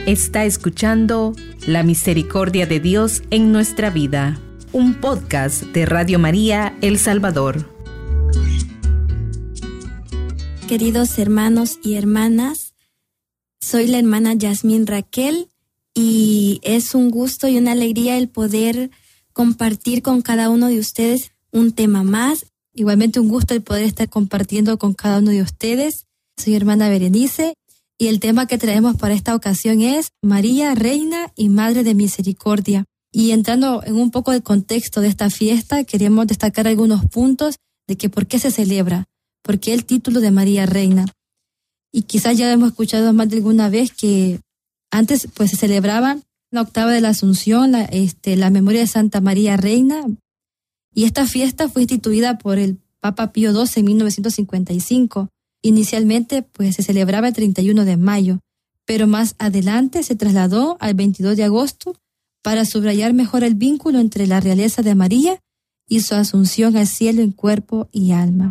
Está escuchando La Misericordia de Dios en nuestra vida, un podcast de Radio María El Salvador. Queridos hermanos y hermanas, soy la hermana Yasmín Raquel y es un gusto y una alegría el poder compartir con cada uno de ustedes un tema más. Igualmente un gusto el poder estar compartiendo con cada uno de ustedes. Soy hermana Berenice y el tema que traemos para esta ocasión es María, Reina y Madre de Misericordia. Y entrando en un poco del contexto de esta fiesta, queremos destacar algunos puntos de que por qué se celebra, por qué el título de María Reina. Y quizás ya hemos escuchado más de alguna vez que antes pues se celebraba la octava de la Asunción, la memoria de Santa María Reina. Y esta fiesta fue instituida por el Papa Pío XII en 1955. Inicialmente pues se celebraba el 31 de mayo, pero más adelante se trasladó al 22 de agosto para subrayar mejor el vínculo entre la realeza de María y su asunción al cielo en cuerpo y alma.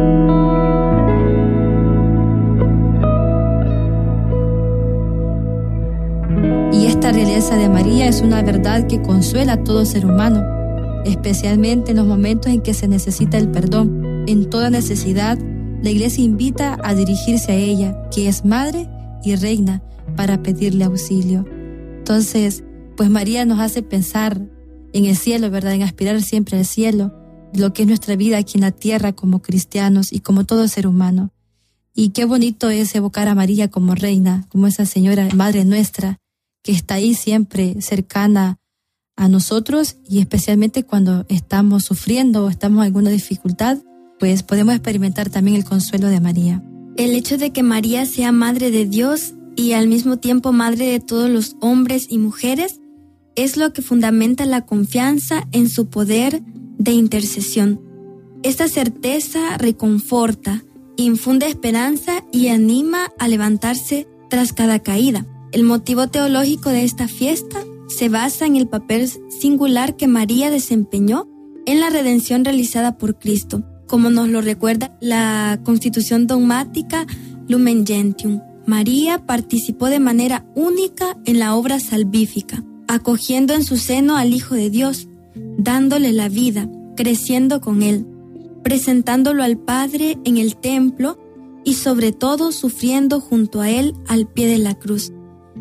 Y esta realeza de María es una verdad que consuela a todo ser humano, especialmente en los momentos en que se necesita el perdón. En toda necesidad, la Iglesia invita a dirigirse a ella, que es Madre y Reina, para pedirle auxilio. Entonces, pues María nos hace pensar en el cielo, ¿verdad? En aspirar siempre al cielo, lo que es nuestra vida aquí en la tierra como cristianos y como todo ser humano. Y qué bonito es evocar a María como Reina, como esa señora, Madre nuestra, que está ahí siempre cercana a nosotros y especialmente cuando estamos sufriendo o estamos en alguna dificultad, pues podemos experimentar también el consuelo de María. El hecho de que María sea Madre de Dios y al mismo tiempo Madre de todos los hombres y mujeres es lo que fundamenta la confianza en su poder de intercesión. Esta certeza reconforta, infunde esperanza y anima a levantarse tras cada caída. El motivo teológico de esta fiesta se basa en el papel singular que María desempeñó en la redención realizada por Cristo, como nos lo recuerda la Constitución Dogmática Lumen Gentium. María participó de manera única en la obra salvífica, acogiendo en su seno al Hijo de Dios, dándole la vida, creciendo con él, presentándolo al Padre en el templo y sobre todo sufriendo junto a él al pie de la cruz.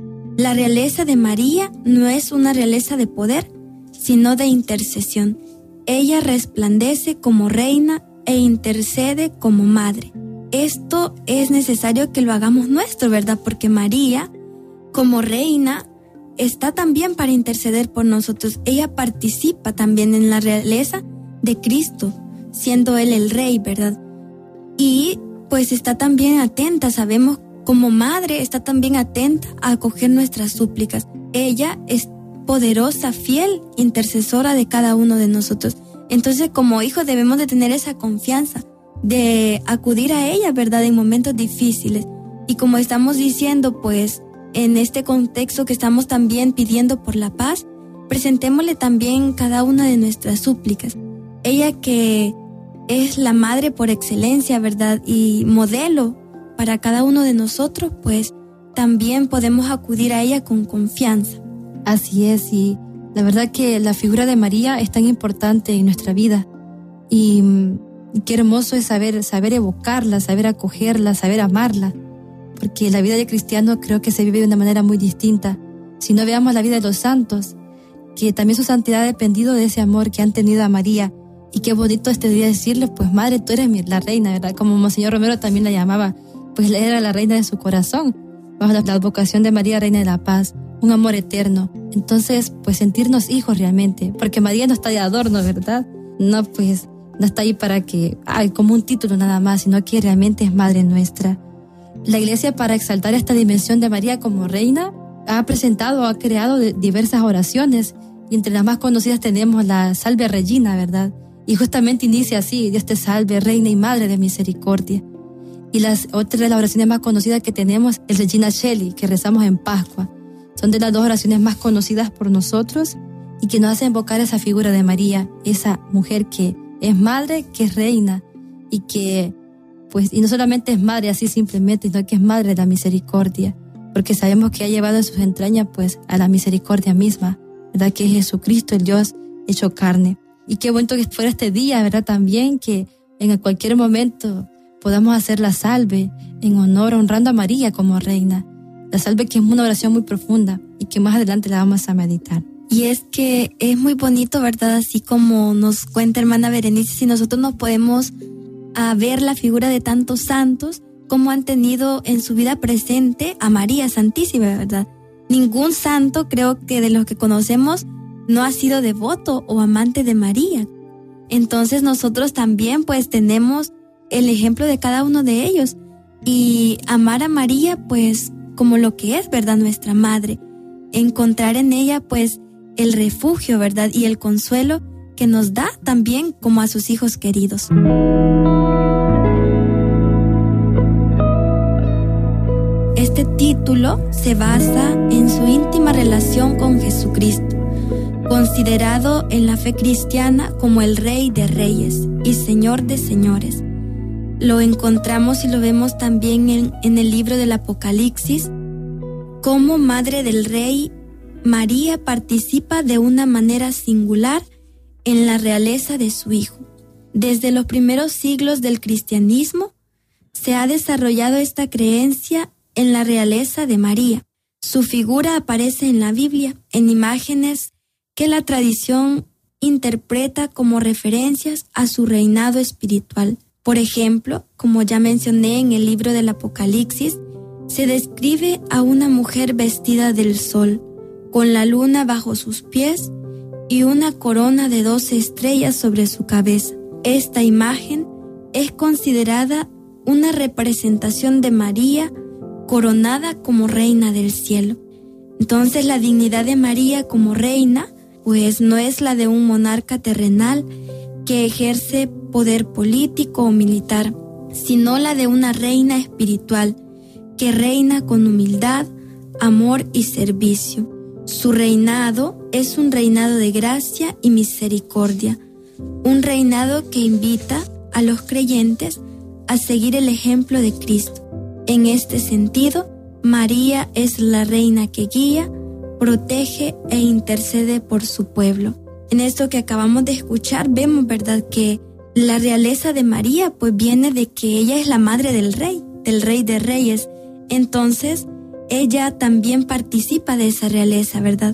La realeza de María no es una realeza de poder, sino de intercesión. Ella resplandece como reina e intercede como madre. Esto es necesario que lo hagamos nuestro, ¿verdad? Porque María, como reina, está también para interceder por nosotros. Ella participa también en la realeza de Cristo, siendo Él el Rey, ¿verdad? Y pues está también atenta, sabemos, como madre, está también atenta a acoger nuestras súplicas. Ella es poderosa, fiel, intercesora de cada uno de nosotros. Entonces, como hijos debemos de tener esa confianza de acudir a ella, ¿verdad?, en momentos difíciles. Y como estamos diciendo, pues, en este contexto que estamos también pidiendo por la paz, presentémosle también cada una de nuestras súplicas. Ella que es la madre por excelencia, ¿verdad?, y modelo para cada uno de nosotros, pues, también podemos acudir a ella con confianza. Así es, y la verdad que la figura de María es tan importante en nuestra vida y qué hermoso es saber evocarla, saber acogerla, saber amarla, porque la vida de cristiano creo que se vive de una manera muy distinta. Si no veamos la vida de los santos, que también su santidad ha dependido de ese amor que han tenido a María, y qué bonito este día decirle, pues Madre, tú eres la reina, ¿verdad? Como Monseñor Romero también la llamaba, pues era la reina de su corazón, bajo la advocación de María, Reina de la Paz, un amor eterno. Entonces, pues sentirnos hijos realmente, porque María no está de adorno, ¿verdad? No, pues, no está ahí para que, como un título nada más, sino que realmente es Madre nuestra. La Iglesia, para exaltar esta dimensión de María como reina, ha creado diversas oraciones, y entre las más conocidas tenemos la Salve Regina, ¿verdad? Y justamente inicia así: Dios te salve, Reina y Madre de Misericordia. Y otra de las oraciones más conocidas que tenemos es Regina Coeli, que rezamos en Pascua. Son de las dos oraciones más conocidas por nosotros y que nos hacen invocar esa figura de María, esa mujer que es madre, que es reina y que, pues, y no solamente es madre así simplemente, sino que es madre de la misericordia. porque sabemos que ha llevado en sus entrañas pues a la misericordia misma, ¿verdad? Que es Jesucristo, el Dios hecho carne. Y qué bonito que fuera este día, ¿verdad? También que en cualquier momento podamos hacer la salve en honor, honrando a María como reina. La salve que es una oración muy profunda y que más adelante la vamos a meditar. Y es que es muy bonito, ¿verdad? Así como nos cuenta hermana Berenice, si nosotros nos podemos ver la figura de tantos santos, como han tenido en su vida presente a María Santísima, ¿verdad? Ningún santo, creo que de los que conocemos, no ha sido devoto o amante de María. Entonces nosotros también pues tenemos el ejemplo de cada uno de ellos y amar a María pues como lo que es, ¿verdad? Nuestra madre. Encontrar en ella pues el refugio, ¿verdad? Y el consuelo que nos da también como a sus hijos queridos. Este título se basa en su íntima relación con Jesucristo, considerado en la fe cristiana como el Rey de Reyes y Señor de Señores. Lo encontramos y lo vemos también en el libro del Apocalipsis. Como Madre del Rey, María participa de una manera singular en la realeza de su Hijo. Desde los primeros siglos del cristianismo se ha desarrollado esta creencia en la realeza de María. Su figura aparece en la Biblia, en imágenes que la tradición interpreta como referencias a su reinado espiritual. Por ejemplo, como ya mencioné en el libro del Apocalipsis, se describe a una mujer vestida del sol, con la luna bajo sus pies y una corona de 12 estrellas sobre su cabeza. Esta imagen es considerada una representación de María coronada como reina del cielo. Entonces la dignidad de María como reina pues no es la de un monarca terrenal que ejerce poder político o militar, sino la de una reina espiritual que reina con humildad, amor y servicio. Su reinado es un reinado de gracia y misericordia, un reinado que invita a los creyentes a seguir el ejemplo de Cristo. En este sentido, María es la reina que guía, protege e intercede por su pueblo. En esto que acabamos de escuchar vemos, ¿verdad?, que la realeza de María pues viene de que ella es la madre del Rey de Reyes. Entonces, ella también participa de esa realeza, ¿verdad?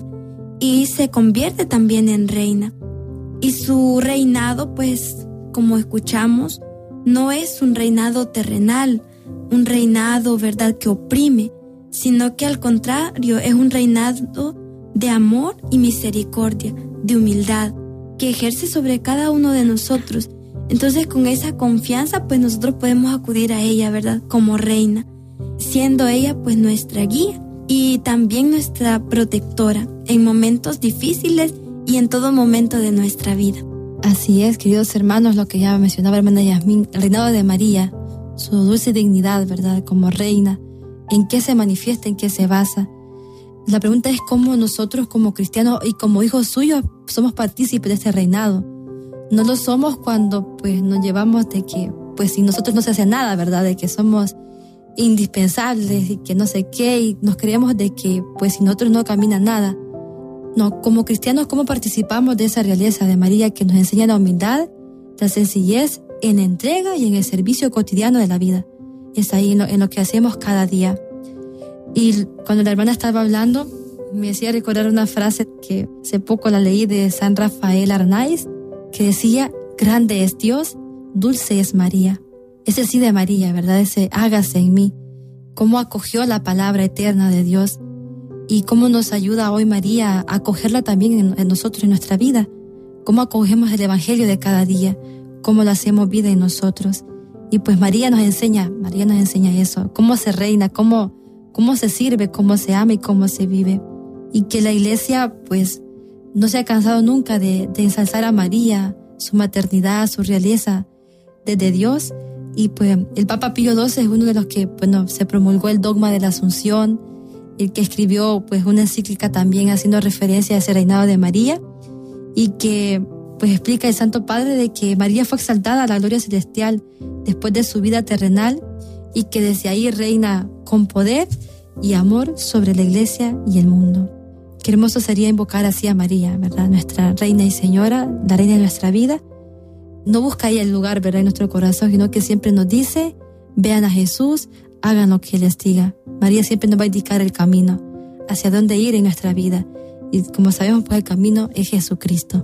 Y se convierte también en reina. Y su reinado, pues, como escuchamos, no es un reinado terrenal, un reinado, ¿verdad?, que oprime, sino que al contrario es un reinado de amor y misericordia, de humildad, que ejerce sobre cada uno de nosotros. Entonces con esa confianza pues nosotros podemos acudir a ella, ¿verdad?, como reina, siendo ella pues nuestra guía y también nuestra protectora en momentos difíciles y en todo momento de nuestra vida. Así es, queridos hermanos, lo que ya mencionaba hermana Yasmín, el reinado de María, su dulce dignidad, ¿verdad?, como reina, ¿en qué se manifiesta, en qué se basa? La pregunta es cómo nosotros como cristianos y como hijos suyos somos partícipes de este reinado. No lo somos cuando pues nos llevamos de que pues sin nosotros no se hace nada, ¿verdad?, de que somos indispensables y que no sé qué, y nos creemos de que pues sin nosotros no camina nada. No, como cristianos, ¿cómo participamos de esa realeza de María que nos enseña la humildad, la sencillez en la entrega y en el servicio cotidiano de la vida? Es ahí en lo que hacemos cada día. Y cuando la hermana estaba hablando, me hacía recordar una frase que hace poco la leí de San Rafael Arnaiz, que decía: grande es Dios, dulce es María. Ese sí de María, ¿verdad? Ese hágase en mí. Cómo acogió la palabra eterna de Dios y cómo nos ayuda hoy María a acogerla también en nosotros, en nuestra vida. Cómo acogemos el evangelio de cada día, cómo lo hacemos vida en nosotros. Y pues María nos enseña eso, cómo se reina, cómo se sirve, cómo se ama y cómo se vive. Y que la Iglesia pues no se ha cansado nunca de ensalzar a María, su maternidad, su realeza desde Dios. Y pues el Papa Pío XII es uno de los que se promulgó el dogma de la Asunción, el que escribió pues una encíclica también haciendo referencia a ese reinado de María, y que pues explica el Santo Padre de que María fue exaltada a la gloria celestial después de su vida terrenal y que desde ahí reina con poder y amor sobre la iglesia y el mundo. Qué hermoso sería invocar así a María, ¿verdad? Nuestra reina y señora, la reina de nuestra vida. No busca ella el lugar, ¿verdad?, en nuestro corazón, sino que siempre nos dice, vean a Jesús, hagan lo que Él les diga. María siempre nos va a indicar el camino, hacia dónde ir en nuestra vida. Y como sabemos, pues el camino es Jesucristo.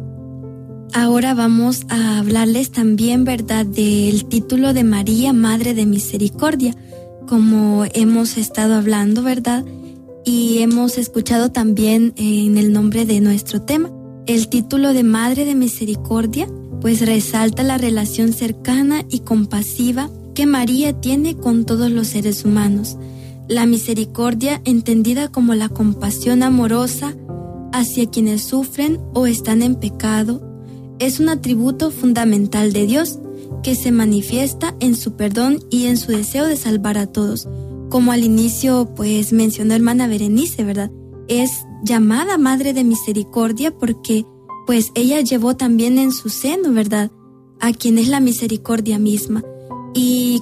Ahora vamos a hablarles también, ¿verdad?, del título de María, Madre de Misericordia, como hemos estado hablando, ¿verdad?, y hemos escuchado también en el nombre de nuestro tema. El título de Madre de Misericordia, pues resalta la relación cercana y compasiva que María tiene con todos los seres humanos. La misericordia, entendida como la compasión amorosa hacia quienes sufren o están en pecado, es un atributo fundamental de Dios que se manifiesta en su perdón y en su deseo de salvar a todos. Como al inicio pues mencionó hermana Berenice, ¿verdad? Es llamada Madre de Misericordia porque pues ella llevó también en su seno, ¿verdad?, a quien es la misericordia misma. Y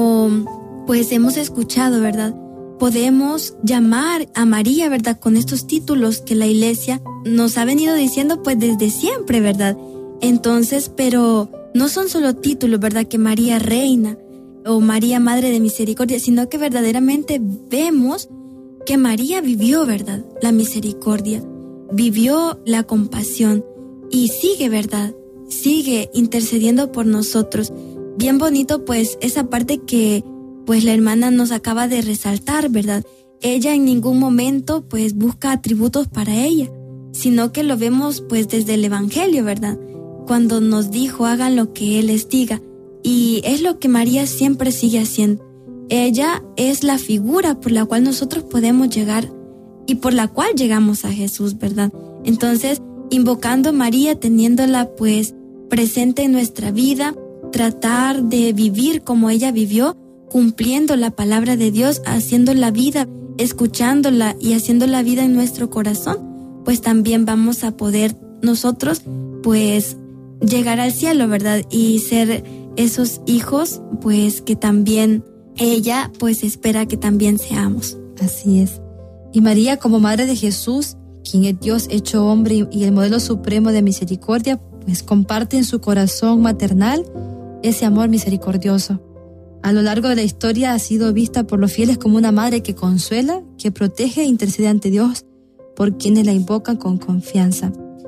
como pues hemos escuchado, ¿verdad?, podemos llamar a María, ¿verdad?, con estos títulos que la Iglesia nos ha venido diciendo pues desde siempre, ¿verdad? Entonces, pero no son solo títulos, ¿verdad?, que María Reina o María Madre de Misericordia, sino que verdaderamente vemos que María vivió, ¿verdad?, la misericordia, vivió la compasión y sigue, ¿verdad?, sigue intercediendo por nosotros. Bien bonito pues esa parte que pues la hermana nos acaba de resaltar, ¿verdad? Ella en ningún momento pues busca atributos para ella, sino que lo vemos pues desde el Evangelio, ¿verdad?, cuando nos dijo hagan lo que Él les diga, y es lo que María siempre sigue haciendo. Ella es la figura por la cual nosotros podemos llegar y por la cual llegamos a Jesús, ¿verdad? Entonces, invocando a María, teniéndola pues presente en nuestra vida, tratar de vivir como ella vivió, cumpliendo la palabra de Dios, haciendo la vida, escuchándola y haciendo la vida en nuestro corazón, pues también vamos a poder nosotros pues llegar al cielo, ¿verdad? Y ser esos hijos pues que también ella pues espera que también seamos. Así es. Y María, como Madre de Jesús, quien es Dios hecho hombre y el modelo supremo de misericordia, pues comparte en su corazón maternal ese amor misericordioso. A lo largo de la historia ha sido vista por los fieles como una madre que consuela, que protege e intercede ante Dios por quienes la invocan con confianza.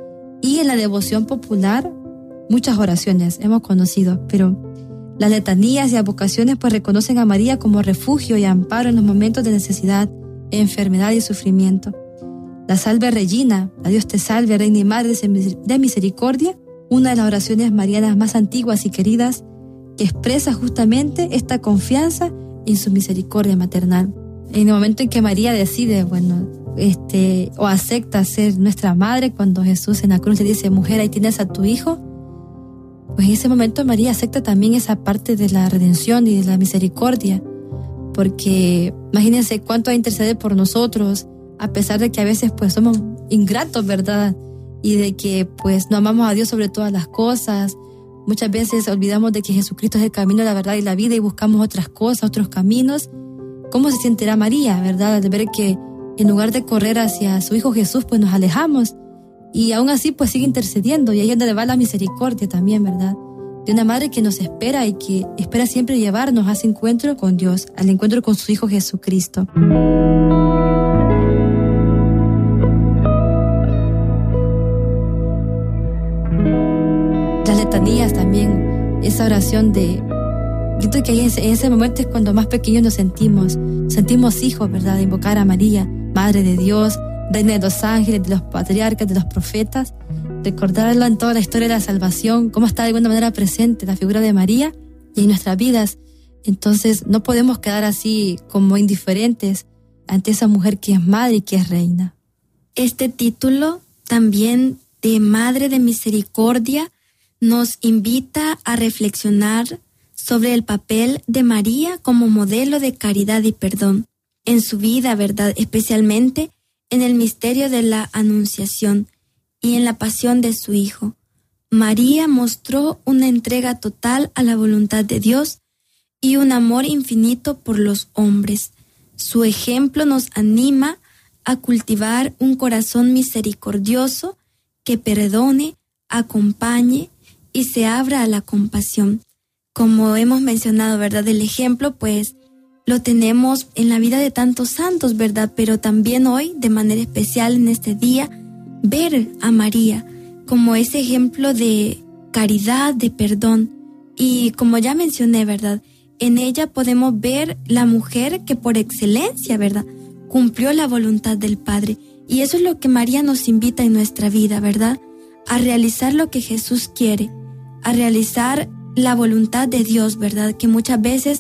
Y en la devoción popular, muchas oraciones hemos conocido, pero las letanías y advocaciones pues reconocen a María como refugio y amparo en los momentos de necesidad, enfermedad y sufrimiento. La Salve Regina, a Dios te salve, Reina y Madre de Misericordia, una de las oraciones marianas más antiguas y queridas, que expresa justamente esta confianza en su misericordia maternal. En el momento en que María decide, o acepta ser nuestra madre, cuando Jesús en la cruz le dice, mujer, ahí tienes a tu hijo, pues en ese momento María acepta también esa parte de la redención y de la misericordia, porque imagínense cuánto va a interceder por nosotros, a pesar de que a veces pues somos ingratos, ¿verdad? Y de que pues no amamos a Dios sobre todas las cosas. Muchas veces olvidamos de que Jesucristo es el camino, la verdad y la vida y buscamos otras cosas, otros caminos. ¿Cómo se sentirá María, verdad? Al ver que en lugar de correr hacia su Hijo Jesús, pues nos alejamos. Y aún así, pues sigue intercediendo. Y ahí es donde va la misericordia también, ¿verdad? De una madre que nos espera y que espera siempre llevarnos a ese encuentro con Dios, al encuentro con su Hijo Jesucristo. Las letanías también, esa oración de... Yo creo que ahí en ese momento es cuando más pequeños nos sentimos hijos, ¿verdad? De invocar a María, Madre de Dios, Reina de los ángeles, de los patriarcas, de los profetas, recordarlo en toda la historia de la salvación, cómo está de alguna manera presente la figura de María y en nuestras vidas. Entonces no podemos quedar así como indiferentes ante esa mujer que es madre y que es reina. Este título también de Madre de Misericordia nos invita a reflexionar sobre el papel de María como modelo de caridad y perdón en su vida, ¿verdad? Especialmente en el misterio de la Anunciación y en la pasión de su Hijo. María mostró una entrega total a la voluntad de Dios y un amor infinito por los hombres. Su ejemplo nos anima a cultivar un corazón misericordioso que perdone, acompañe y se abra a la compasión. Como hemos mencionado, ¿verdad? El ejemplo, pues, lo tenemos en la vida de tantos santos, ¿verdad? Pero también hoy, de manera especial en este día, ver a María como ese ejemplo de caridad, de perdón. Y como ya mencioné, ¿verdad? En ella podemos ver la mujer que por excelencia, ¿verdad?, cumplió la voluntad del Padre. Y eso es lo que María nos invita en nuestra vida, ¿verdad? A realizar lo que Jesús quiere, a realizar la voluntad de Dios, ¿verdad? Que muchas veces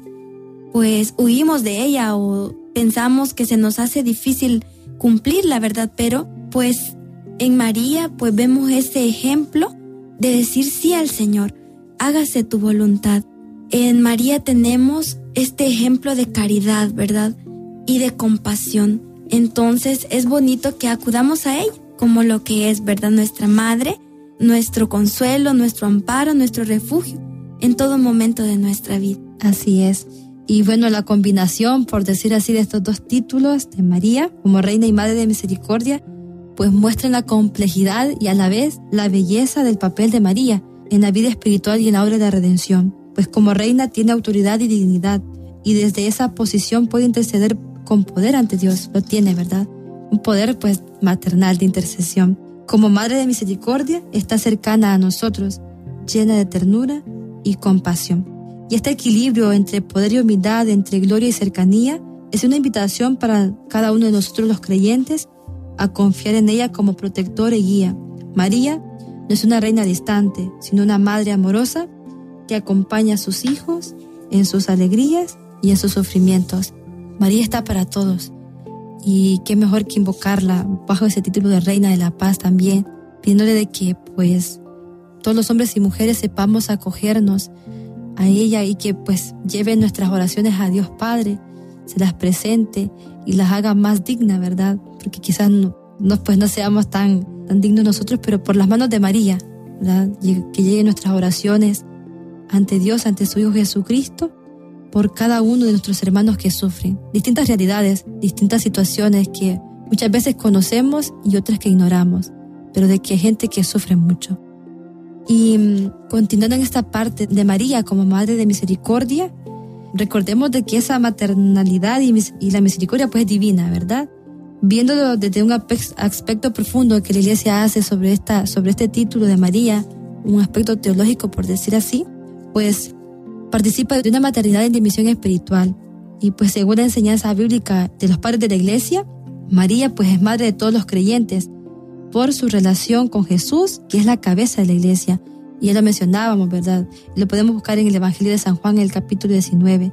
pues huimos de ella o pensamos que se nos hace difícil cumplirla, ¿verdad? Pero pues en María pues vemos ese ejemplo de decir sí al Señor, hágase tu voluntad. En María tenemos este ejemplo de caridad, ¿verdad? Y de compasión. Entonces es bonito que acudamos a ella como lo que es, ¿verdad? Nuestra madre, nuestro consuelo, nuestro amparo, nuestro refugio en todo momento de nuestra vida. Así es. Y bueno, la combinación, por decir así, de estos dos títulos de María como Reina y Madre de Misericordia, pues muestran la complejidad y a la vez la belleza del papel de María en la vida espiritual y en la obra de la redención. Pues como reina tiene autoridad y dignidad y desde esa posición puede interceder con poder ante Dios. Lo tiene, ¿verdad? Un poder pues maternal de intercesión. Como Madre de Misericordia está cercana a nosotros, llena de ternura y compasión. Y este equilibrio entre poder y humildad, entre gloria y cercanía, es una invitación para cada uno de nosotros los creyentes a confiar en ella como protectora y guía. María no es una reina distante, sino una madre amorosa que acompaña a sus hijos en sus alegrías y en sus sufrimientos. María está para todos. Y qué mejor que invocarla bajo ese título de Reina de la Paz también, pidiéndole de que pues todos los hombres y mujeres sepamos acogernos a ella y que pues lleve nuestras oraciones a Dios Padre, se las presente y las haga más dignas, ¿verdad? Porque quizás no seamos tan dignos nosotros, pero por las manos de María, ¿verdad? Que lleguen nuestras oraciones ante Dios, ante su Hijo Jesucristo, por cada uno de nuestros hermanos que sufren. Distintas realidades, distintas situaciones que muchas veces conocemos y otras que ignoramos, pero de que hay gente que sufre mucho. Y continuando en esta parte de María como Madre de Misericordia, recordemos de que esa maternalidad y la misericordia pues es divina, ¿verdad? Viéndolo desde un aspecto profundo que la Iglesia hace sobre este título de María, un aspecto teológico por decir así, pues participa de una maternidad en dimensión espiritual. Y pues según la enseñanza bíblica de los padres de la Iglesia, María pues es madre de todos los creyentes por su relación con Jesús, que es la cabeza de la Iglesia. Y ya lo mencionábamos, ¿verdad? Lo podemos buscar en el Evangelio de San Juan, en el capítulo 19,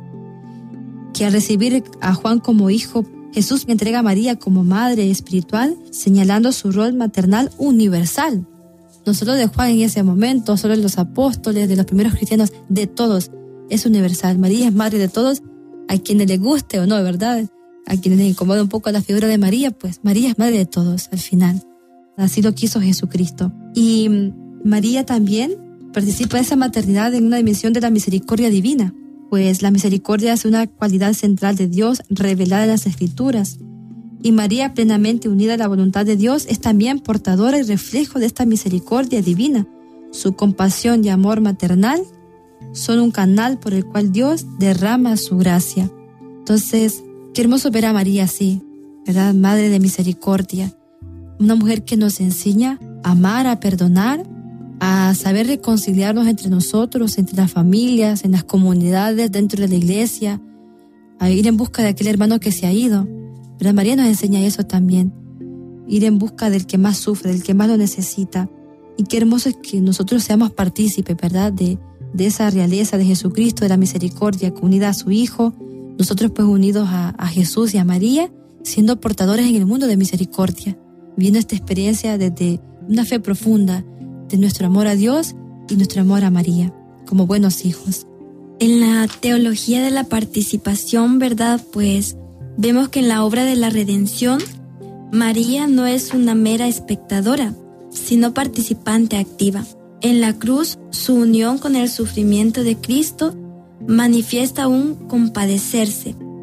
que al recibir a Juan como hijo, Jesús entrega a María como madre espiritual, señalando su rol maternal universal. No solo de Juan en ese momento, solo de los apóstoles, de los primeros cristianos, de todos. Es universal. María es madre de todos, a quienes les guste o no, ¿verdad? A quienes les incomoda un poco la figura de María, pues María es madre de todos al final. Así lo quiso Jesucristo. Y María también participa de esa maternidad en una dimensión de la misericordia divina, pues la misericordia es una cualidad central de Dios revelada en las Escrituras. Y María, plenamente unida a la voluntad de Dios, es también portadora y reflejo de esta misericordia divina. Su compasión y amor maternal son un canal por el cual Dios derrama su gracia. Entonces, qué hermoso ver a María así, ¿verdad? Madre de misericordia. Una mujer que nos enseña a amar, a perdonar, a saber reconciliarnos entre nosotros, entre las familias, en las comunidades, dentro de la iglesia, a ir en busca de aquel hermano que se ha ido. Pero María nos enseña eso también, ir en busca del que más sufre, del que más lo necesita. Y qué hermoso es que nosotros seamos partícipes, ¿verdad?, de esa realeza de Jesucristo, de la misericordia, unida a su Hijo, nosotros pues unidos a Jesús y a María, siendo portadores en el mundo de misericordia, viendo esta experiencia desde una fe profunda de nuestro amor a Dios y nuestro amor a María, como buenos hijos. En la teología de la participación, ¿verdad?, pues vemos que en la obra de la redención, María no es una mera espectadora, sino participante activa. En la cruz, su unión con el sufrimiento de Cristo manifiesta un compadecerse,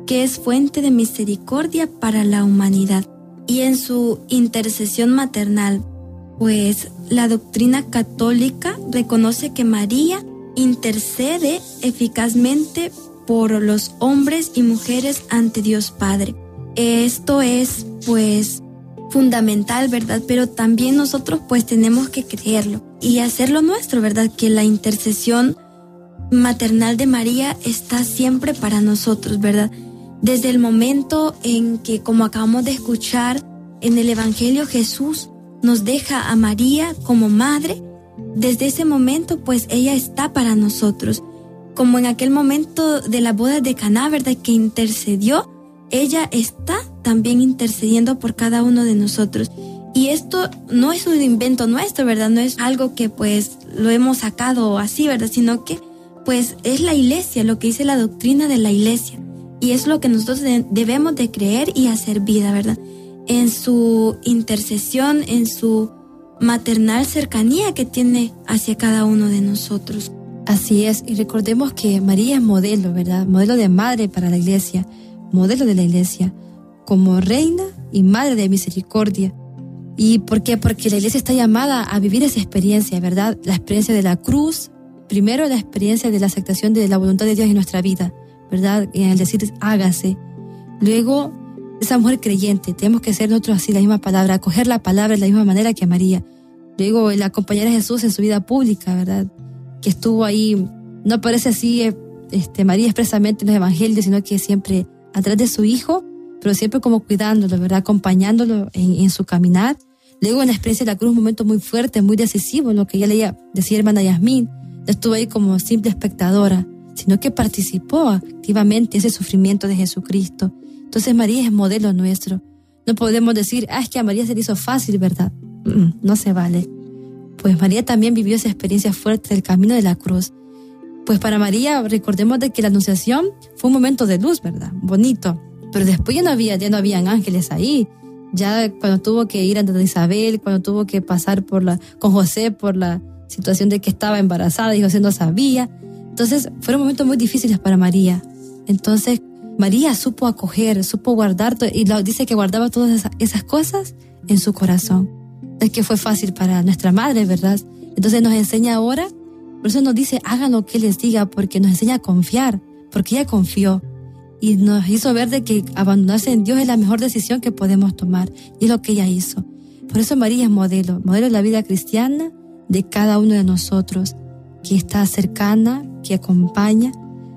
que es fuente de misericordia para la humanidad. Y en su intercesión maternal, pues la doctrina católica reconoce que María intercede eficazmente por los hombres y mujeres ante Dios Padre. Esto es pues fundamental, ¿verdad? Pero también nosotros pues tenemos que creerlo y hacerlo nuestro, ¿verdad? Que la intercesión maternal de María está siempre para nosotros, ¿verdad? Desde el momento en que, como acabamos de escuchar en el Evangelio, Jesús nos deja a María como madre, desde ese momento pues ella está para nosotros. Como en aquel momento de la boda de Caná, ¿verdad? Que intercedió, ella está también intercediendo por cada uno de nosotros. Y esto no es un invento nuestro, ¿verdad? No es algo que pues lo hemos sacado así, ¿verdad? Sino que pues es la Iglesia, lo que dice la doctrina de la Iglesia. Y es lo que nosotros debemos de creer y hacer vida, ¿verdad? En su intercesión, en su maternal cercanía que tiene hacia cada uno de nosotros. Así es, y recordemos que María es modelo, ¿verdad? Modelo de madre para la Iglesia, modelo de la Iglesia, como reina y madre de misericordia. ¿Y por qué? Porque la Iglesia está llamada a vivir esa experiencia, ¿verdad? La experiencia de la cruz, primero la experiencia de la aceptación de la voluntad de Dios en nuestra vida, ¿verdad? En el decir hágase. Luego, esa mujer creyente, tenemos que ser nosotros así, la misma palabra, acoger la palabra de la misma manera que María. Luego, el acompañar a Jesús en su vida pública, ¿verdad? Que estuvo ahí, no aparece así María expresamente en los evangelios, sino que siempre atrás de su hijo, pero siempre como cuidándolo, ¿verdad? Acompañándolo en su caminar. Luego, en la experiencia de la cruz, un momento muy fuerte, muy decisivo, lo que ella decía hermana Yasmín, no estuvo ahí como simple espectadora, sino que participó activamente en ese sufrimiento de Jesucristo. Entonces María es modelo nuestro. No podemos decir, es que a María se le hizo fácil, ¿verdad? No se vale. Pues María también vivió esa experiencia fuerte del camino de la cruz. Pues para María, recordemos de que la Anunciación fue un momento de luz, ¿verdad? Bonito. Pero después ya no habían ángeles ahí. Ya cuando tuvo que ir ante Isabel, cuando tuvo que pasar con José por la situación de que estaba embarazada y José no sabía. Entonces fueron momentos muy difíciles para María. Entonces María supo acoger, supo guardar, y dice que guardaba todas esas cosas en su corazón. Es que fue fácil para nuestra madre, ¿verdad? Entonces nos enseña ahora, por eso nos dice, hagan lo que les diga, porque nos enseña a confiar, porque ella confió. Y nos hizo ver de que abandonarse en Dios es la mejor decisión que podemos tomar. Y es lo que ella hizo. Por eso María es modelo de la vida cristiana de cada uno de nosotros, que está cercana, que acompaña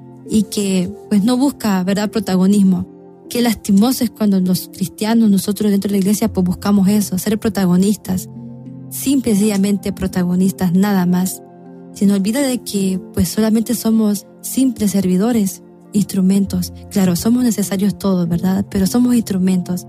y que pues no busca, ¿verdad?, protagonismo. Qué lastimoso es cuando los cristianos, nosotros dentro de la iglesia, pues buscamos eso, ser protagonistas, simple y sencillamente protagonistas, nada más. Se nos olvida de que pues solamente somos simples servidores, instrumentos. Claro, somos necesarios todos, ¿verdad? Pero somos instrumentos.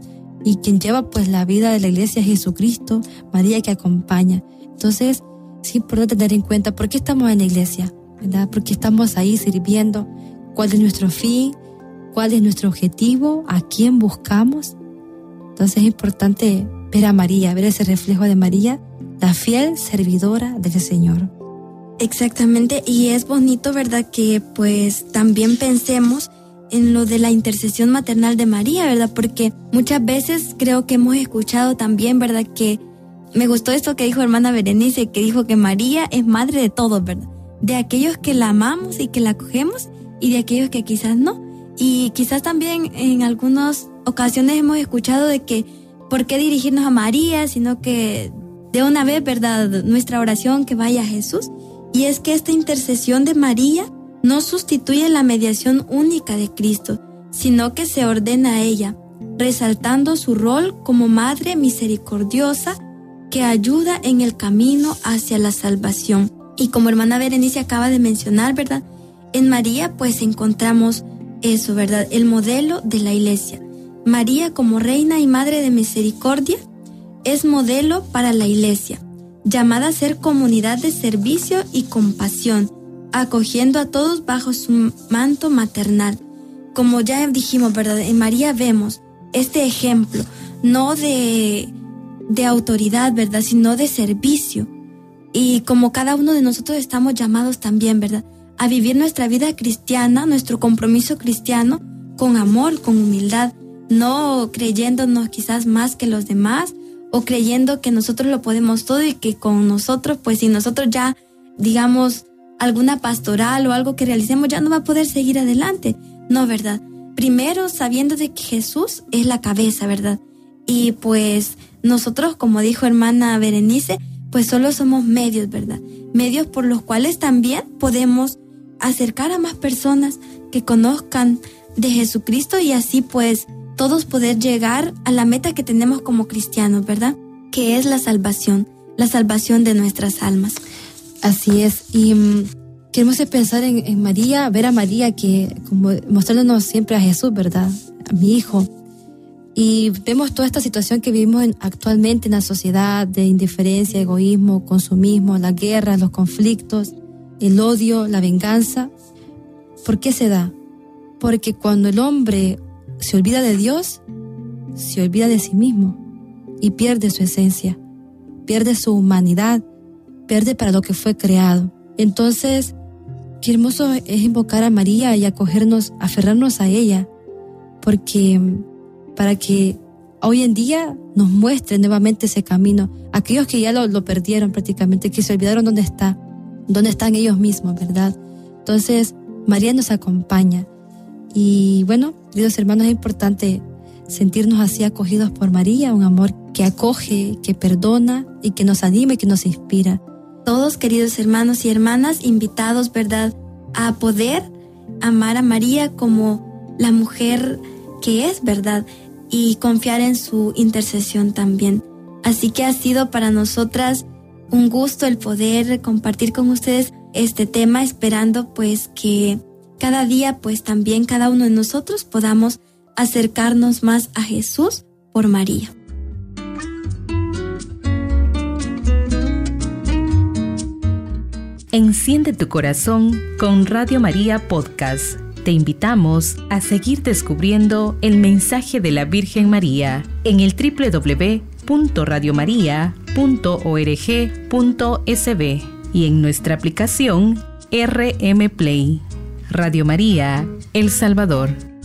Y quien lleva pues la vida de la iglesia es Jesucristo, María que acompaña. Entonces, es importante tener en cuenta por qué estamos en la iglesia, ¿verdad? Porque estamos ahí sirviendo, cuál es nuestro fin, cuál es nuestro objetivo, a quién buscamos. Entonces es importante ver a María, ver ese reflejo de María, la fiel servidora del Señor. Exactamente, y es bonito, ¿verdad?, que pues también pensemos en lo de la intercesión maternal de María, ¿verdad? Porque muchas veces creo que hemos escuchado también, ¿verdad?, que me gustó esto que dijo hermana Berenice, que dijo que María es madre de todos, ¿verdad? De aquellos que la amamos y que la acogemos y de aquellos que quizás no. Y quizás también en algunas ocasiones hemos escuchado de que ¿por qué dirigirnos a María? Sino que de una vez, ¿verdad?, nuestra oración que vaya a Jesús. Y es que esta intercesión de María no sustituye la mediación única de Cristo, sino que se ordena a ella, resaltando su rol como madre misericordiosa que ayuda en el camino hacia la salvación. Y como hermana Berenice acaba de mencionar, ¿verdad?, en María pues encontramos eso, ¿verdad?, el modelo de la iglesia. María, como reina y madre de misericordia, es modelo para la iglesia, llamada a ser comunidad de servicio y compasión, acogiendo a todos bajo su manto maternal. Como ya dijimos, ¿verdad?, en María vemos este ejemplo, no de autoridad, ¿verdad?, sino de servicio. Y como cada uno de nosotros estamos llamados también, ¿verdad?, a vivir nuestra vida cristiana, nuestro compromiso cristiano, con amor, con humildad, no creyéndonos quizás más que los demás o creyendo que nosotros lo podemos todo y que con nosotros, pues si nosotros ya, digamos, alguna pastoral o algo que realicemos ya no va a poder seguir adelante. No, ¿verdad? Primero sabiendo de que Jesús es la cabeza, ¿verdad? Y pues nosotros, como dijo hermana Berenice, pues solo somos medios, ¿verdad? Medios por los cuales también podemos acercar a más personas que conozcan de Jesucristo y así pues todos poder llegar a la meta que tenemos como cristianos, ¿verdad? Que es la salvación de nuestras almas. Así es, y queremos pensar en María, ver a María que como mostrándonos siempre a Jesús, ¿verdad? A mi hijo. Y vemos toda esta situación que vivimos actualmente en la sociedad de indiferencia, egoísmo, consumismo, la guerra, los conflictos, el odio, la venganza. ¿Por qué se da? Porque cuando el hombre se olvida de Dios, se olvida de sí mismo y pierde su esencia, pierde su humanidad, pierde para lo que fue creado. Entonces, qué hermoso es invocar a María y acogernos, aferrarnos a ella, porque para que hoy en día nos muestre nuevamente ese camino. Aquellos que ya lo perdieron prácticamente, que se olvidaron dónde están ellos mismos, ¿verdad? Entonces, María nos acompaña. Y bueno, queridos hermanos, es importante sentirnos así acogidos por María, un amor que acoge, que perdona y que nos anima y que nos inspira. Todos, queridos hermanos y hermanas, invitados, ¿verdad?, a poder amar a María como la mujer que es, ¿verdad?, y confiar en su intercesión también. Así que ha sido para nosotras un gusto el poder compartir con ustedes este tema, esperando pues que cada día pues también cada uno de nosotros podamos acercarnos más a Jesús por María. Enciende tu corazón con Radio María Podcast. Te invitamos a seguir descubriendo el mensaje de la Virgen María en el www.radiomaria.org.sb y en nuestra aplicación RM Play. Radio María, El Salvador.